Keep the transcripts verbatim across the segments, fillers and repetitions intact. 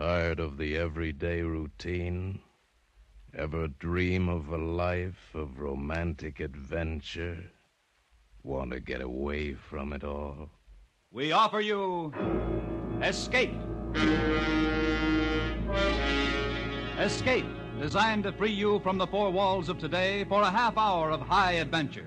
Tired of the everyday routine? Ever dream of a life of romantic adventure? Want to get away from it all? We offer you Escape. Escape, designed to free you from the four walls of today for a half hour of high adventure.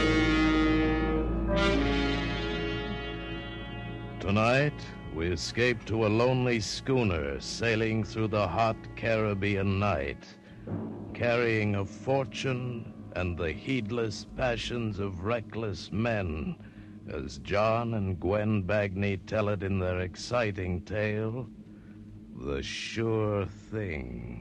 Tonight, we escape to a lonely schooner sailing through the hot Caribbean night, carrying a fortune and the heedless passions of reckless men, as John and Gwen Bagni tell it in their exciting tale, The Sure Thing.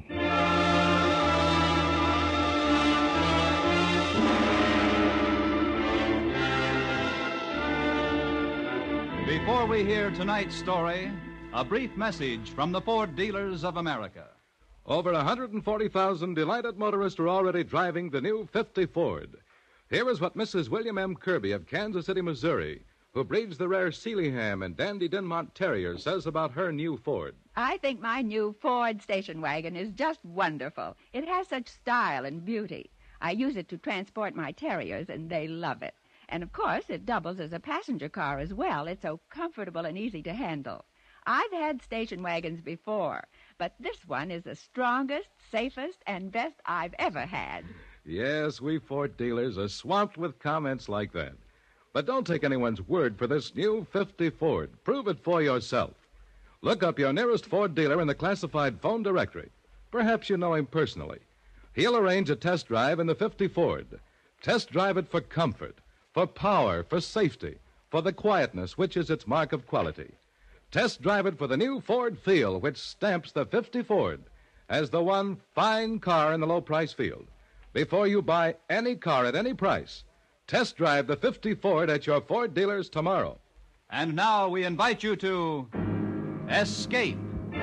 Before we hear tonight's story, a brief message from the Ford Dealers of America. Over one hundred forty thousand delighted motorists are already driving the new fifty Ford. Here is what Missus William M. Kirby of Kansas City, Missouri, who breeds the rare Sealyham and Dandy Dinmont Terrier, says about her new Ford. I think my new Ford station wagon is just wonderful. It has such style and beauty. I use it to transport my terriers, and they love it. And, of course, it doubles as a passenger car as well. It's so comfortable and easy to handle. I've had station wagons before, but this one is the strongest, safest, and best I've ever had. Yes, we Ford dealers are swamped with comments like that. But don't take anyone's word for this new fifty Ford. Prove it for yourself. Look up your nearest Ford dealer in the classified phone directory. Perhaps you know him personally. He'll arrange a test drive in the fifty Ford. Test drive it for comfort, for power, for safety, for the quietness which is its mark of quality. Test drive it for the new Ford feel, which stamps the fifty Ford as the one fine car in the low-price field. Before you buy any car at any price, test drive the fifty Ford at your Ford dealers tomorrow. And now we invite you to Escape.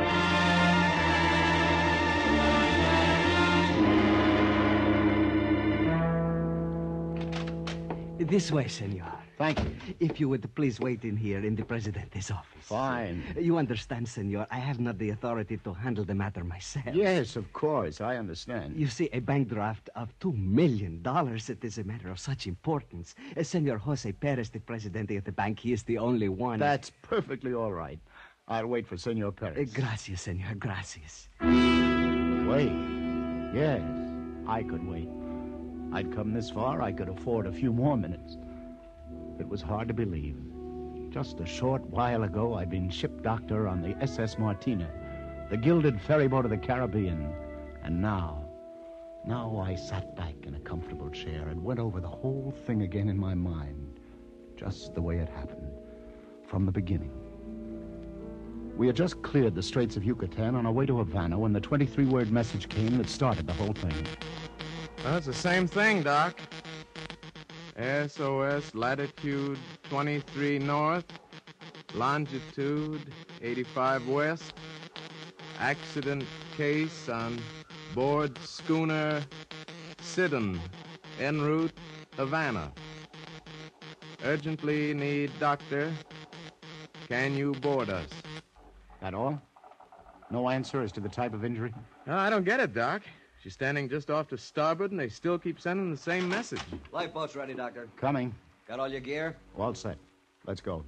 This way, senor. Thank you. If you would please wait in here in the Presidente's office. Fine. You understand, senor, I have not the authority to handle the matter myself. Yes, of course, I understand. You see, a bank draft of two million dollars, it is a matter of such importance. Uh, Senor Jose Perez, the Presidente of the bank, he is the only one. That's perfectly all right. I'll wait for Senor Perez. Uh, gracias, senor, gracias. Wait. Yes, I could wait. I'd come this far, I could afford a few more minutes. It was hard to believe. Just a short while ago, I'd been ship doctor on the S S Martina, the gilded ferryboat of the Caribbean. And now, now I sat back in a comfortable chair and went over the whole thing again in my mind, just the way it happened, from the beginning. We had just cleared the Straits of Yucatan on our way to Havana when the twenty-three word message came that started the whole thing. Well, it's the same thing, Doc. S O S latitude twenty-three north, longitude eighty-five west. Accident case on board schooner Sidon, en route Havana. Urgently need doctor. Can you board us? That all? No answer as to the type of injury? No, I don't get it, Doc. She's standing just off to starboard, and they still keep sending the same message. Lifeboat's ready, Doctor. Coming. Got all your gear? All set. Let's go.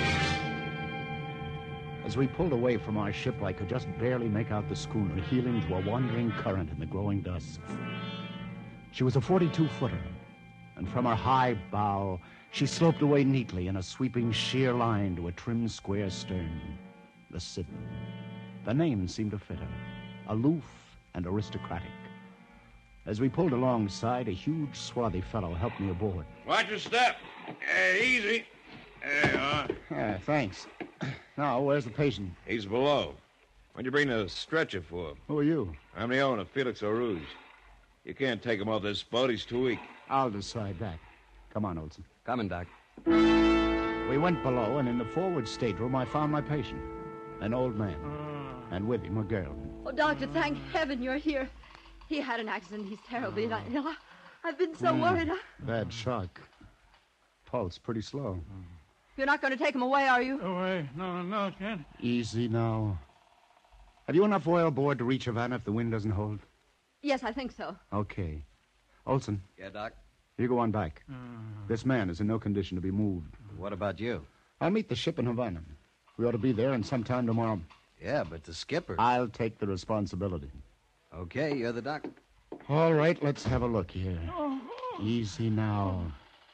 As we pulled away from our ship, I could just barely make out the schooner heeling to a wandering current in the growing dusk. She was a forty-two footer, and from her high bow, she sloped away neatly in a sweeping sheer line to a trim square stern. The Sidon. The name seemed to fit her. Aloof and aristocratic. As we pulled alongside, a huge, swarthy fellow helped me aboard. Watch your step. Uh, easy. There you are. Yeah, thanks. Now, where's the patient? He's below. What'd you bring the stretcher for? Who are you? I'm the owner, Felix O'Rouge. You can't take him off this boat. He's too weak. I'll decide that. Come on, Olson. Coming, Doc. We went below, and in the forward stateroom, I found my patient. An old man. And with him, a girl. Oh, Doctor, thank heaven you're here. He had an accident. He's terribly ill. I've been so mm, worried. I... Bad shock. Pulse pretty slow. You're not going to take him away, are you? Away? No, no, kid. Easy now. Have you enough oil aboard to reach Havana if the wind doesn't hold? Yes, I think so. Okay. Olson. Yeah, Doc? You go on back. Uh... This man is in no condition to be moved. What about you? I'll meet the ship in Havana. We ought to be there in some time tomorrow. Yeah, but the skipper... I'll take the responsibility. Okay, you're the doctor. All right, let's have a look here. Easy now.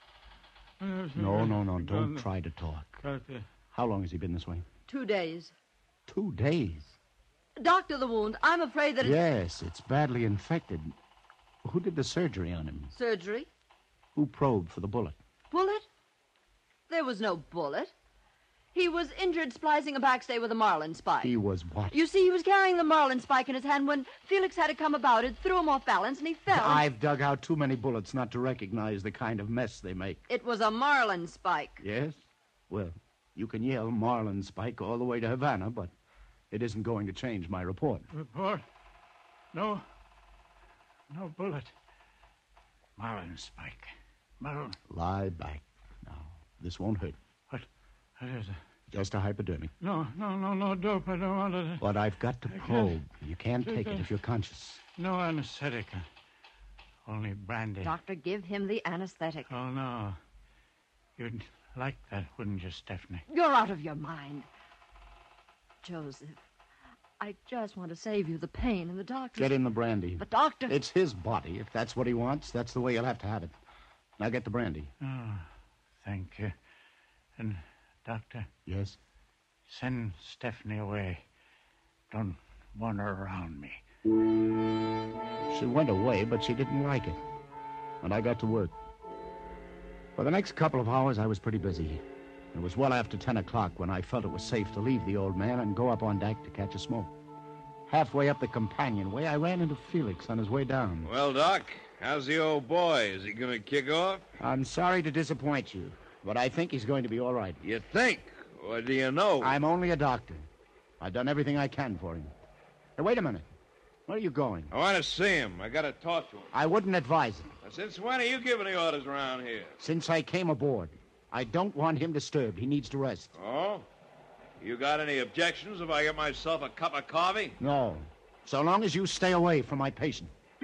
No, no, no, don't try to talk. How long has he been this way? Two days. Two days? Doctor, the wound. I'm afraid that it's... Yes, it's badly infected. Who did the surgery on him? Surgery? Who probed for the bullet? Bullet? There was no bullet. He was injured splicing a backstay with a marlin spike. He was what? You see, he was carrying the marlin spike in his hand when Felix had to come about it, threw him off balance, and he fell. I've dug out too many bullets not to recognize the kind of mess they make. It was a marlin spike. Yes? Well, you can yell marlin spike all the way to Havana, but it isn't going to change my report. Report? No. No bullet. Marlin spike. Marlin. Lie back. Now, this won't hurt. What? What is it? Just a hypodermic. No, no, no, no dope. I don't want it. But I've got to probe. You can't take it if you're conscious. No anesthetic. Only brandy. Doctor, give him the anesthetic. Oh, no. You'd like that, wouldn't you, Stephanie? You're out of your mind. Joseph, I just want to save you the pain and the doctor. Get him the brandy. But, Doctor... It's his body. If that's what he wants, that's the way he'll have to have it. Now get the brandy. Oh, thank you. And, Doctor? Yes? Send Stephanie away. Don't want her around me. She went away, but she didn't like it. And I got to work. For the next couple of hours, I was pretty busy. It was well after ten o'clock when I felt it was safe to leave the old man and go up on deck to catch a smoke. Halfway up the companionway, I ran into Felix on his way down. Well, Doc, how's the old boy? Is he going to kick off? I'm sorry to disappoint you, but I think he's going to be all right. You think? Or do you know? I'm only a doctor. I've done everything I can for him. Hey, wait a minute. Where are you going? I want to see him. I got to talk to him. I wouldn't advise it. Now, since when are you giving the orders around here? Since I came aboard. I don't want him disturbed. He needs to rest. Oh? You got any objections if I get myself a cup of coffee? No. So long as you stay away from my patient.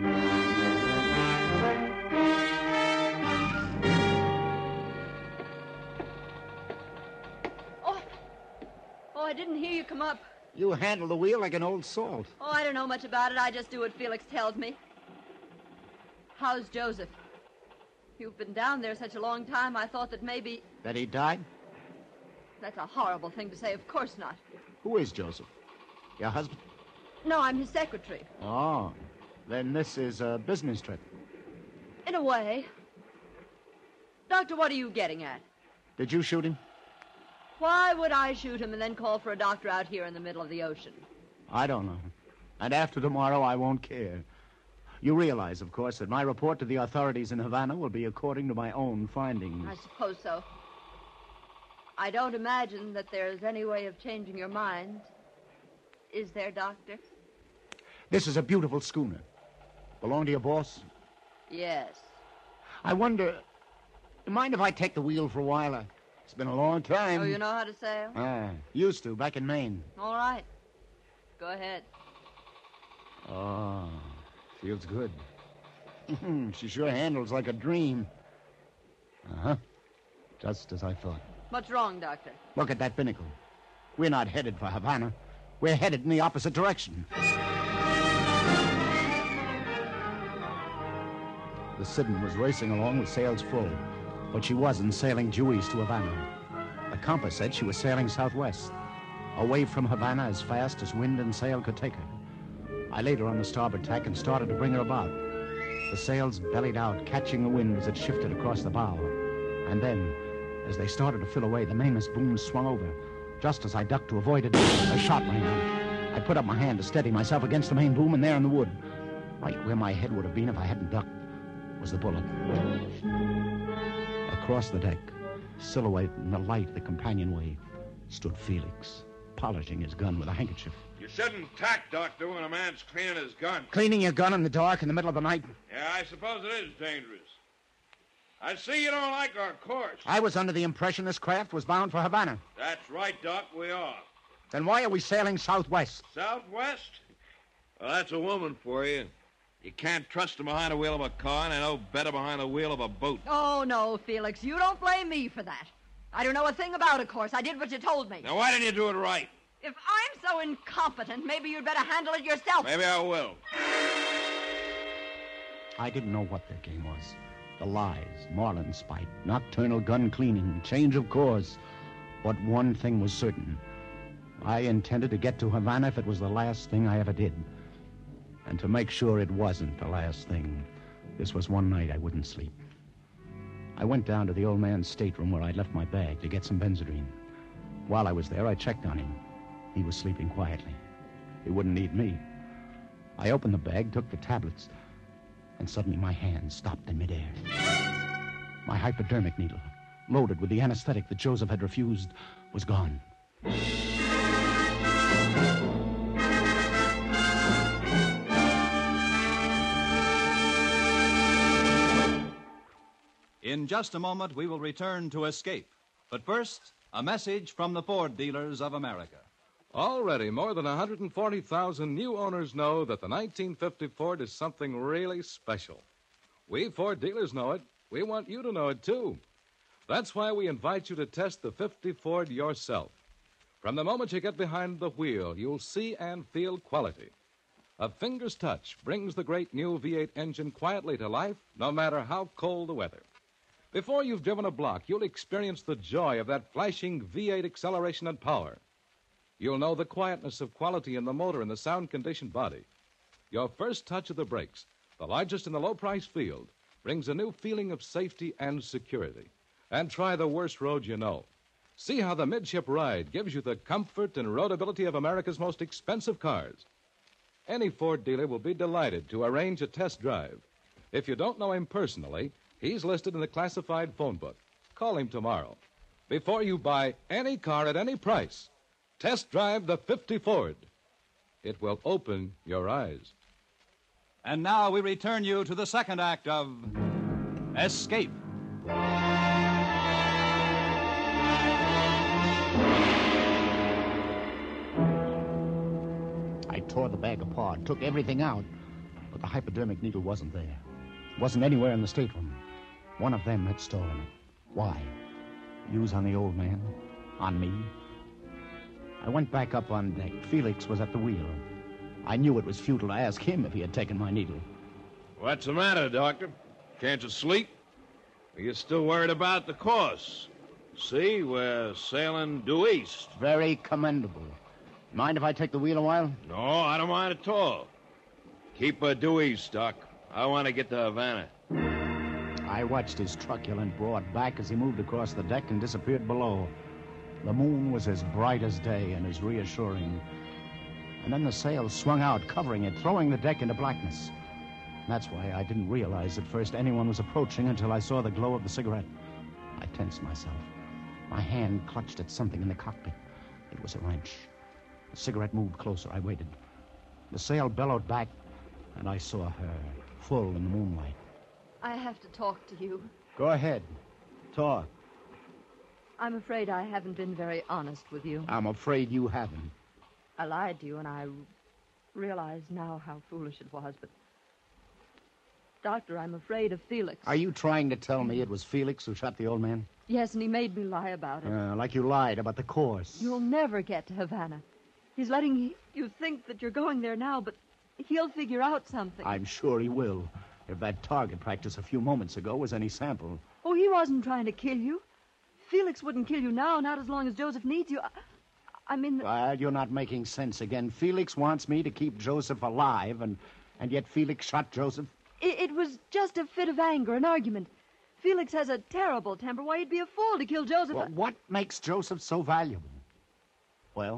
Oh. Oh, I didn't hear you come up. You handle the wheel like an old salt. Oh, I don't know much about it. I just do what Felix tells me. How's Joseph? You've been down there such a long time, I thought that maybe... That he died? That's a horrible thing to say. Of course not. Who is Joseph? Your husband? No, I'm his secretary. Oh, then this is a business trip. In a way. Doctor, what are you getting at? Did you shoot him? Why would I shoot him and then call for a doctor out here in the middle of the ocean? I don't know. And after tomorrow, I won't care. You realize, of course, that my report to the authorities in Havana will be according to my own findings. I suppose so. I don't imagine that there's any way of changing your mind. Is there, Doctor? This is a beautiful schooner. Belong to your boss? Yes. I wonder... You mind if I take the wheel for a while? Uh, It's been a long time. Oh, you know how to sail? Ah, used to, back in Maine. All right. Go ahead. Oh... Feels good. She sure handles like a dream. Uh-huh. Just as I thought. What's wrong, Doctor? Look at that binnacle. We're not headed for Havana. We're headed in the opposite direction. The Sidon was racing along with sails full, but she wasn't sailing due east to Havana. The compass said she was sailing southwest, away from Havana as fast as wind and sail could take her. I laid her on the starboard tack and started to bring her about. The sails bellied out, catching the wind as it shifted across the bow. And then, as they started to fill away, the mainmast boom swung over. Just as I ducked to avoid it, a shot rang out. I put up my hand to steady myself against the main boom, and there in the wood, right where my head would have been if I hadn't ducked, was the bullet. Across the deck, silhouetted in the light of the companionway, stood Felix, polishing his gun with a handkerchief. You shouldn't tack, Doctor, when a man's cleaning his gun. Cleaning your gun in the dark in the middle of the night? Yeah, I suppose it is dangerous. I see you don't like our course. I was under the impression this craft was bound for Havana. That's right, Doc, we are. Then why are we sailing southwest? Southwest? Well, that's a woman for you. You can't trust her behind the wheel of a car, and I know better behind the wheel of a boat. Oh, no, Felix. You don't blame me for that. I don't know a thing about a course. I did what you told me. Now, why didn't you do it right? If I'm so incompetent, maybe you'd better handle it yourself. Maybe I will. I didn't know what their game was. The lies, marlin spite, nocturnal gun cleaning, change of course. But one thing was certain. I intended to get to Havana if it was the last thing I ever did. And to make sure it wasn't the last thing, this was one night I wouldn't sleep. I went down to the old man's stateroom where I'd left my bag to get some Benzedrine. While I was there, I checked on him. He was sleeping quietly. He wouldn't need me. I opened the bag, took the tablets, and suddenly my hand stopped in midair. My hypodermic needle, loaded with the anesthetic that Joseph had refused, was gone. In just a moment, we will return to Escape. But first, a message from the Ford dealers of America. Already, more than one hundred forty thousand new owners know that the nineteen fifty Ford is something really special. We Ford dealers know it. We want you to know it, too. That's why we invite you to test the fifty Ford yourself. From the moment you get behind the wheel, you'll see and feel quality. A finger's touch brings the great new V eight engine quietly to life, no matter how cold the weather. Before you've driven a block, you'll experience the joy of that flashing V eight acceleration and power. You'll know the quietness of quality in the motor and the sound-conditioned body. Your first touch of the brakes, the largest in the low-price field, brings a new feeling of safety and security. And try the worst road you know. See how the midship ride gives you the comfort and roadability of America's most expensive cars. Any Ford dealer will be delighted to arrange a test drive. If you don't know him personally, he's listed in the classified phone book. Call him tomorrow. Before you buy any car at any price, test drive the fifty Ford. It will open your eyes. And now we return you to the second act of Escape. I tore the bag apart, took everything out, but the hypodermic needle wasn't there. It wasn't anywhere in the stateroom. One of them had stolen it. Why? Use on the old man? On me? I went back up on deck. Felix was at the wheel. I knew it was futile to ask him if he had taken my needle. What's the matter, Doctor? Can't you sleep? Are you still worried about the course? See, we're sailing due east. Very commendable. Mind if I take the wheel a while? No, I don't mind at all. Keep her due east, Doc. I want to get to Havana. I watched his truculent broad back as he moved across the deck and disappeared below. The moon was as bright as day and as reassuring. And then the sails swung out, covering it, throwing the deck into blackness. That's why I didn't realize at first anyone was approaching until I saw the glow of the cigarette. I tensed myself. My hand clutched at something in the cockpit. It was a wrench. The cigarette moved closer. I waited. The sail bellowed back, and I saw her, full in the moonlight. I have to talk to you. Go ahead. Talk. I'm afraid I haven't been very honest with you. I'm afraid you haven't. I lied to you, and I realize now how foolish it was, but... Doctor, I'm afraid of Felix. Are you trying to tell me it was Felix who shot the old man? Yes, and he made me lie about it. Uh, like you lied about the course. You'll never get to Havana. He's letting you think that you're going there now, but he'll figure out something. I'm sure he will. If that target practice a few moments ago was any sample. Oh, he wasn't trying to kill you. Felix wouldn't kill you now, not as long as Joseph needs you. I, I mean... Well, you're not making sense again. Felix wants me to keep Joseph alive, and, and yet Felix shot Joseph? It, it was just a fit of anger, an argument. Felix has a terrible temper. Why, he'd be a fool to kill Joseph. Well, what makes Joseph so valuable? Well?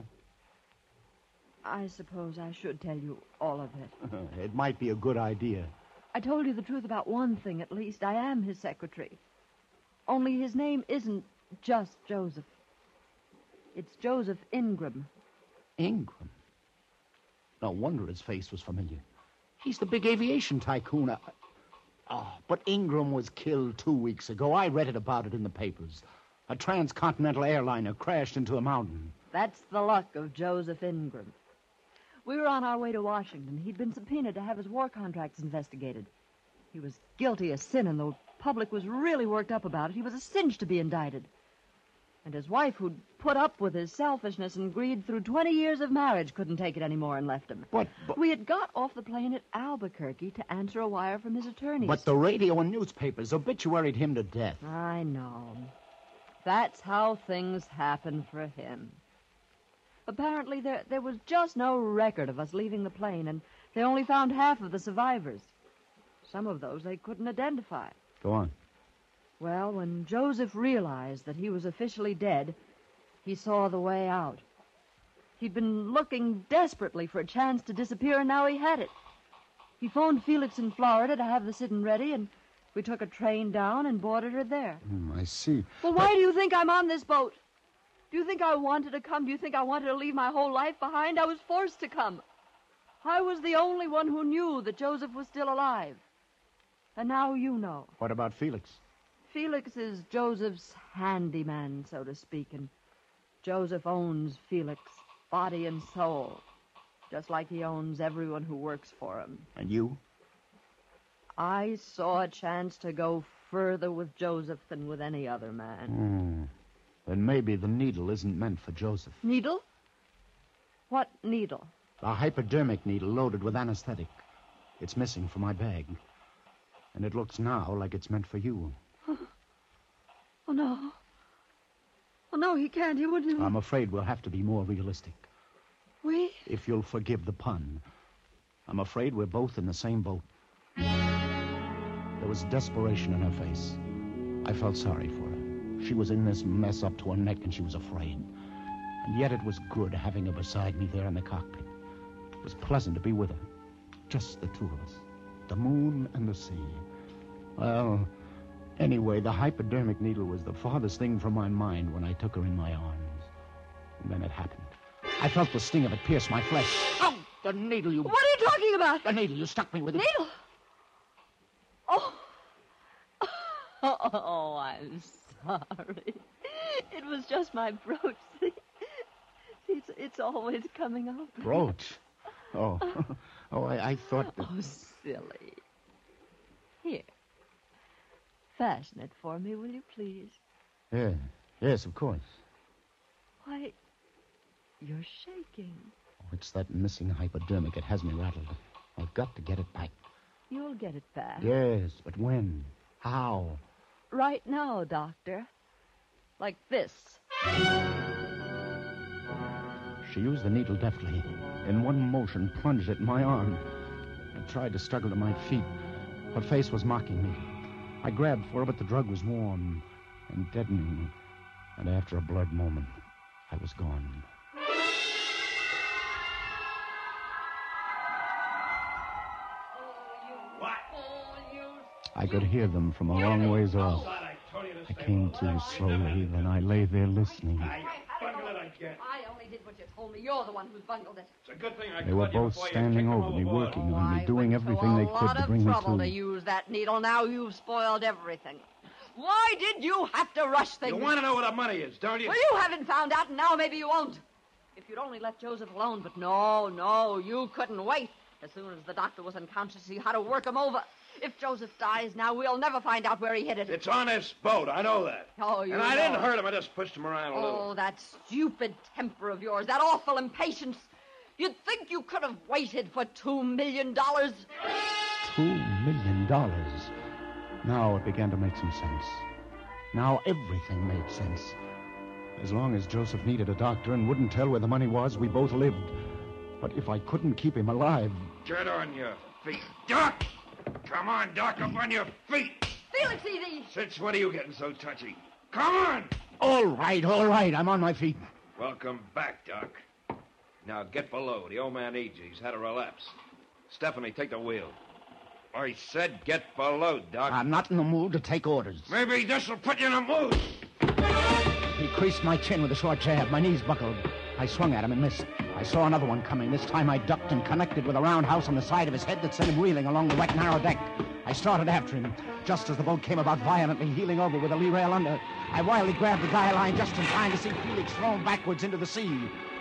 I suppose I should tell you all of it. It might be a good idea. I told you the truth about one thing, at least. I am his secretary. Only his name isn't just Joseph. It's Joseph Ingram. Ingram? No wonder his face was familiar. He's the big aviation tycoon. I... Oh, but Ingram was killed two weeks ago. I read it about it in the papers. A transcontinental airliner crashed into a mountain. That's the luck of Joseph Ingram. We were on our way to Washington. He'd been subpoenaed to have his war contracts investigated. He was guilty of sin, and the public was really worked up about it. He was a cinch to be indicted. And his wife, who'd put up with his selfishness and greed through twenty years of marriage, couldn't take it anymore and left him. But, but... We had got off the plane at Albuquerque to answer a wire from his attorneys. But the radio and newspapers obituaried him to death. I know. That's how things happen for him. Apparently, there, there was just no record of us leaving the plane, and they only found half of the survivors. Some of those they couldn't identify. Go on. Well, when Joseph realized that he was officially dead, he saw the way out. He'd been looking desperately for a chance to disappear, and now he had it. He phoned Felix in Florida to have the sit-in ready, and we took a train down and boarded her there. Mm, I see. Well, why do you think I'm on this boat? Do you think I wanted to come? Do you think I wanted to leave my whole life behind? I was forced to come. I was the only one who knew that Joseph was still alive. And now you know. What about Felix? Felix is Joseph's handyman, so to speak, and Joseph owns Felix, body and soul, just like he owns everyone who works for him. And you? I saw a chance to go further with Joseph than with any other man. Hmm. Then maybe the needle isn't meant for Joseph. Needle? What needle? A hypodermic needle loaded with anesthetic. It's missing from my bag. And it looks now like it's meant for you. Oh, no. Oh, no, he can't. He wouldn't. I'm afraid we'll have to be more realistic. We? If you'll forgive the pun. I'm afraid we're both in the same boat. There was desperation in her face. I felt sorry for her. She was in this mess up to her neck, and she was afraid. And yet it was good having her beside me there in the cockpit. It was pleasant to be with her. Just the two of us. The moon and the sea. Well, anyway, the hypodermic needle was the farthest thing from my mind when I took her in my arms. And then it happened. I felt the sting of it pierce my flesh. Oh, the needle you... What are you talking about? The needle. You stuck me with it. Needle? Oh. Oh, I'm sorry. It was just my brooch. See? It's, it's always coming up. Brooch? Oh. Oh, I, I thought that... Oh, silly. Here. Fasten it for me, will you, please? Yeah. Yes, of course. Why, you're shaking. Oh, it's that missing hypodermic. It has me rattled. I've got to get it back. You'll get it back. Yes, but when? How? Right now, Doctor. Like this. She used the needle deftly. In one motion, plunged it in my arm. I tried to struggle to my feet. Her face was mocking me. I grabbed for her, but the drug was warm and deadening. And after a blurred moment, I was gone. What? I could hear them from a long ways off. I came to slowly, then I lay there listening. I bungled it again. I only did what you told me. You're the one who's bungled it. It's a good thing I They were caught you both before you standing kicked 'em over me, overboard. working on me, doing everything they could to bring me a lot of trouble to. to use that needle. Now you've spoiled everything. Why did you have to rush things? You want to know where the money is, don't you? Well, you haven't found out, and now maybe you won't. If you'd only left Joseph alone, but no, no, you couldn't wait. As soon as the doctor was unconscious, you had to work him over. If Joseph dies now, we'll never find out where he hid it. It's on this boat, I know that. Oh, you And I know. didn't hurt him, I just pushed him around a little. Oh, that stupid temper of yours, that awful impatience. You'd think you could have waited for two million dollars. Two million dollars. Now it began to make some sense. Now everything made sense. As long as Joseph needed a doctor and wouldn't tell where the money was, we both lived. But if I couldn't keep him alive... Get on your feet. Doc! Come on, Doc, up on your feet. Felix, easy. Since when are you getting so touchy? Come on! All right, all right, I'm on my feet. Welcome back, Doc. Now get below. The old man needs you. He's had a relapse. Stephanie, take the wheel. I said get below, Doc. I'm not in the mood to take orders. Maybe this'll put you in a mood. He creased my chin with a short jab. My knees buckled. I swung at him and missed. I saw another one coming. This time I ducked and connected with a roundhouse on the side of his head that sent him reeling along the wet, narrow deck. I started after him. Just as the boat came about violently, heeling over with a lee rail under, I wildly grabbed the guy line just in time to see Felix thrown backwards into the sea.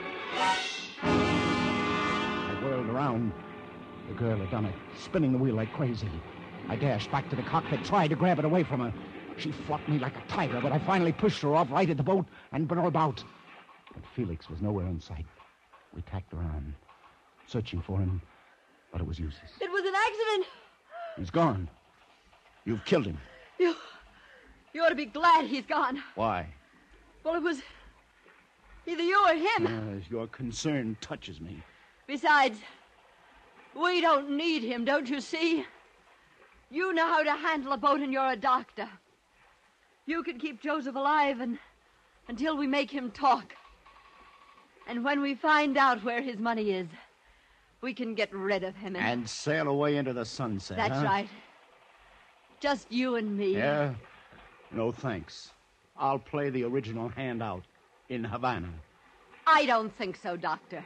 I whirled around. The girl had done it, spinning the wheel like crazy. I dashed back to the cockpit, tried to grab it away from her. She fought me like a tiger, but I finally pushed her off, righted the boat, and brought her about. But Felix was nowhere in sight. We tacked around, searching for him, but it was useless. It was an accident. He's gone. You've killed him. You... You ought to be glad he's gone. Why? Well, it was either you or him. Yes, your concern touches me. Besides, we don't need him, don't you see? You know how to handle a boat and you're a doctor. You can keep Joseph alive and, until we make him talk. And when we find out where his money is, we can get rid of him. And, and sail away into the sunset, That's huh? right. Just you and me. Yeah? No, thanks. I'll play the original hand out in Havana. I don't think so, Doctor.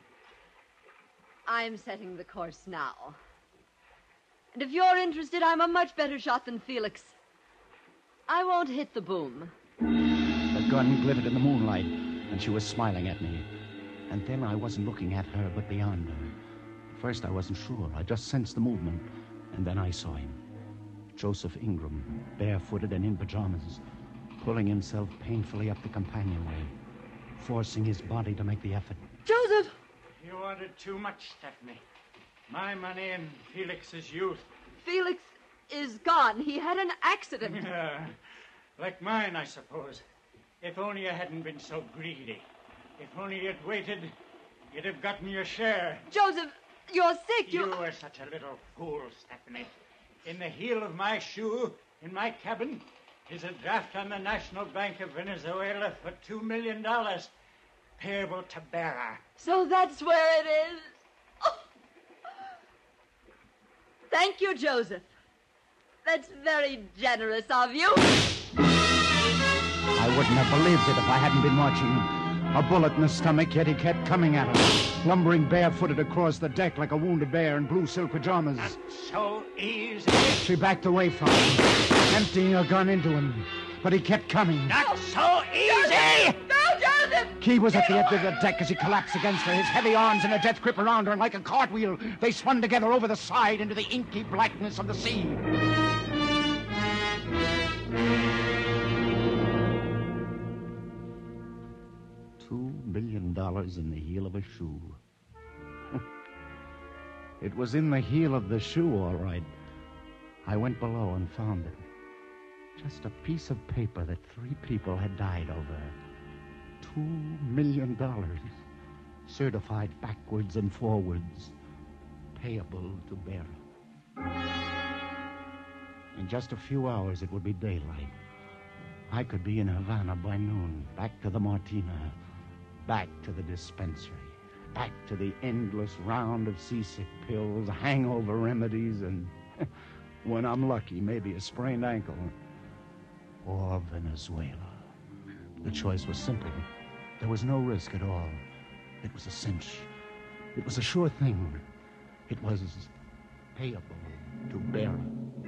I'm setting the course now. And if you're interested, I'm a much better shot than Felix. I won't hit the boom. The gun glittered in the moonlight, and she was smiling at me. And then I wasn't looking at her, but beyond her. At first, I wasn't sure. I just sensed the movement, and then I saw him. Joseph Ingram, barefooted and in pajamas, pulling himself painfully up the companionway, forcing his body to make the effort. Joseph! You wanted too much, Stephanie. My money and Felix's youth. Felix is gone. He had an accident. Yeah, like mine, I suppose. If only you hadn't been so greedy. If only you'd waited, you'd have gotten your share. Joseph, you're sick. You You were such a little fool, Stephanie. In the heel of my shoe, in my cabin, is a draft on the National Bank of Venezuela for two million dollars, payable to bearer. So that's where it is. Oh. Thank you, Joseph. That's very generous of you. I wouldn't have believed it if I hadn't been watching. A bullet in the stomach, yet he kept coming at her, lumbering barefooted across the deck like a wounded bear in blue silk pajamas. Not so easy. She backed away from him, emptying her gun into him. But he kept coming. Not so easy! Go, Joseph! Key was at the edge of the deck as he collapsed against her, his heavy arms in a death grip around her, and like a cartwheel, they spun together over the side into the inky blackness of the sea. Two million dollars in the heel of a shoe. It was in the heel of the shoe, all right. I went below and found it. Just a piece of paper that three people had died over. Two million dollars. Certified backwards and forwards. Payable to bearer. In just a few hours, it would be daylight. I could be in Havana by noon, back to the Martina, back to the dispensary, back to the endless round of seasick pills, hangover remedies, and, when I'm lucky, maybe a sprained ankle. Or Venezuela. The choice was simple. There was no risk at all. It was a cinch. It was a sure thing. It was payable to bearer.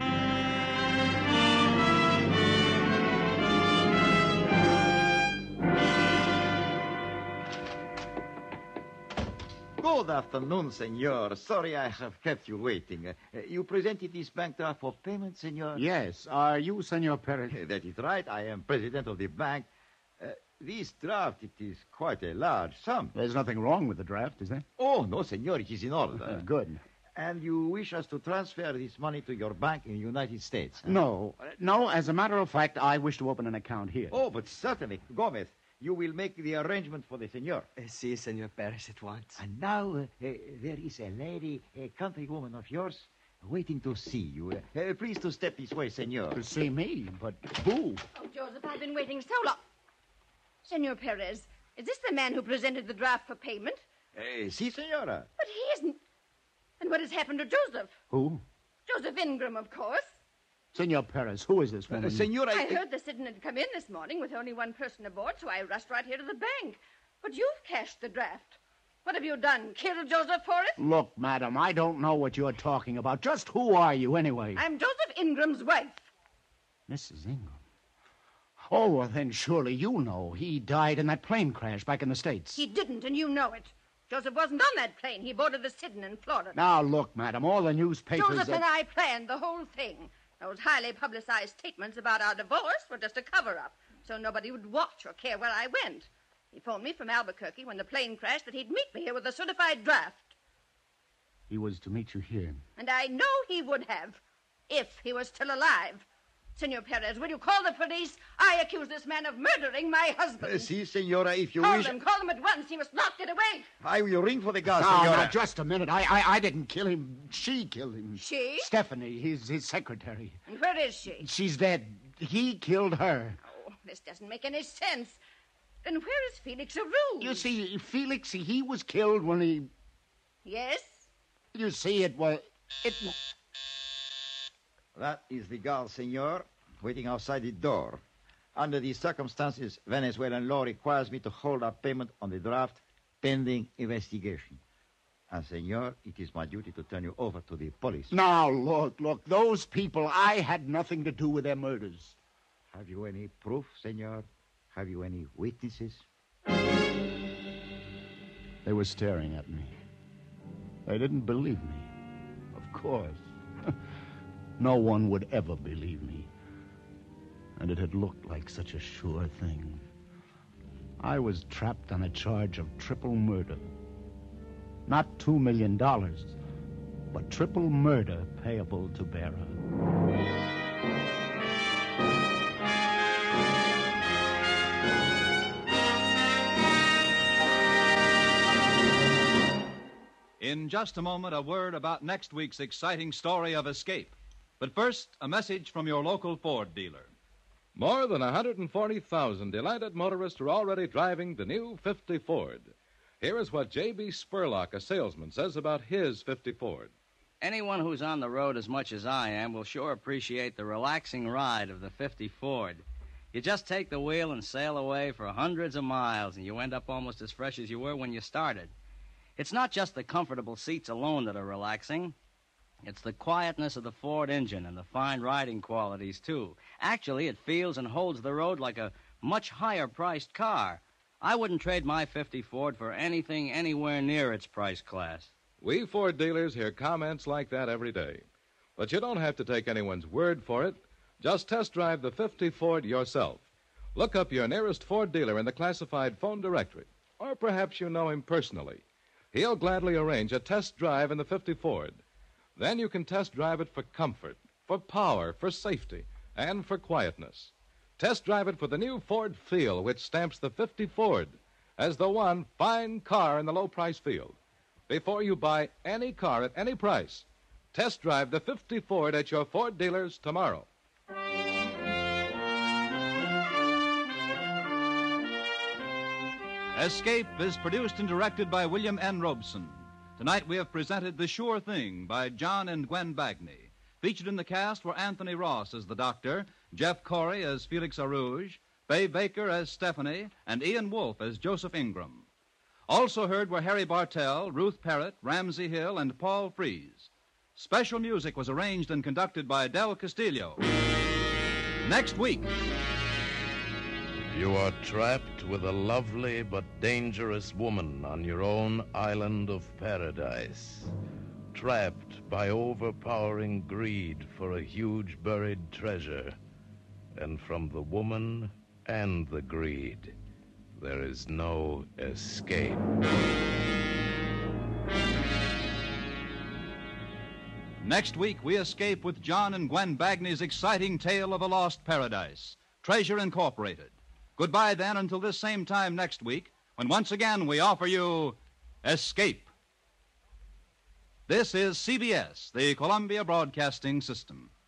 Good afternoon, senor. Sorry I have kept you waiting. Uh, you presented this bank draft for payment, senor? Yes. Are you, Senor Perez? Uh, that is right. I am president of the bank. Uh, this draft, it is quite a large sum. There's nothing wrong with the draft, is there? Oh, no, senor. It is in order. Uh, good. And you wish us to transfer this money to your bank in the United States? Huh? No. No, as a matter of fact, I wish to open an account here. Oh, but certainly. Gomez, you will make the arrangement for the senor. Uh, si, Senor Perez, at once. And now, uh, uh, there is a lady, a countrywoman of yours, waiting to see you. Uh, uh, please to step this way, senor. To see me? But who? Oh, Joseph, I've been waiting so long. Senor Perez, is this the man who presented the draft for payment? Uh, si, senora. But he isn't. And what has happened to Joseph? Who? Joseph Ingram, of course. Senor Perez, who is this woman? Uh, senora... I heard the Sidon had come in this morning with only one person aboard, so I rushed right here to the bank. But you've cashed the draft. What have you done? Killed Joseph for it? Look, madam, I don't know what you're talking about. Just who are you, anyway? I'm Joseph Ingram's wife. Missus Ingram. Oh, well, then surely you know. He died in that plane crash back in the States. He didn't, and you know it. Joseph wasn't on that plane. He boarded the Sidon in Florida. Now, look, madam, all the newspapers... Joseph that... and I planned the whole thing. Those highly publicized statements about our divorce were just a cover-up, so nobody would watch or care where I went. He phoned me from Albuquerque when the plane crashed that he'd meet me here with a certified draft. He was to meet you here. And I know he would have, if he was still alive. Senor Perez, will you call the police? I accuse this man of murdering my husband. Uh, si, senora, if you call wish... them, call them at once. He must not get away. I will ring for the gas, No, senora. no, just a minute. I, I, I didn't kill him. She killed him. She? Stephanie, his, his secretary. And where is she? She's dead. He killed her. Oh, this doesn't make any sense. Then where is Felix Arouge? You see, Felix, he was killed when he... Yes? You see, it was... It... That is the guard, senor, waiting outside the door. Under these circumstances, Venezuelan law requires me to hold up payment on the draft pending investigation. And, senor, it is my duty to turn you over to the police. Now, look, look, those people, I had nothing to do with their murders. Have you any proof, senor? Have you any witnesses? They were staring at me. They didn't believe me. Of course. No one would ever believe me. And it had looked like such a sure thing. I was trapped on a charge of triple murder. Not two million dollars, but triple murder payable to bearer. In just a moment, a word about next week's exciting story of escape. But first, a message from your local Ford dealer. More than one hundred forty thousand delighted motorists are already driving the new fifty Ford. Here is what J B Spurlock, a salesman, says about his fifty Ford. Anyone who's on the road as much as I am will sure appreciate the relaxing ride of the fifty Ford. You just take the wheel and sail away for hundreds of miles, and you end up almost as fresh as you were when you started. It's not just the comfortable seats alone that are relaxing. It's the quietness of the Ford engine and the fine riding qualities, too. Actually, it feels and holds the road like a much higher-priced car. I wouldn't trade my fifty Ford for anything anywhere near its price class. We Ford dealers hear comments like that every day. But you don't have to take anyone's word for it. Just test drive the fifty Ford yourself. Look up your nearest Ford dealer in the classified phone directory. Or perhaps you know him personally. He'll gladly arrange a test drive in the fifty Ford. Then you can test drive it for comfort, for power, for safety, and for quietness. Test drive it for the new Ford feel, which stamps the fifty Ford as the one fine car in the low-price field. Before you buy any car at any price, test drive the fifty Ford at your Ford dealers tomorrow. Escape is produced and directed by William N. Robeson. Tonight we have presented The Sure Thing by John and Gwen Bagney. Featured in the cast were Anthony Ross as the doctor, Jeff Corey as Felix Arouge, Bay Baker as Stephanie, and Ian Wolfe as Joseph Ingram. Also heard were Harry Bartell, Ruth Parrott, Ramsey Hill, and Paul Frees. Special music was arranged and conducted by Del Castillo. Next week... You are trapped with a lovely but dangerous woman on your own island of paradise. Trapped by overpowering greed for a huge buried treasure. And from the woman and the greed, there is no escape. Next week, we escape with John and Gwen Bagney's exciting tale of a lost paradise, Treasure Incorporated. Goodbye, then, until this same time next week, when once again we offer you Escape. This is C B S, the Columbia Broadcasting System.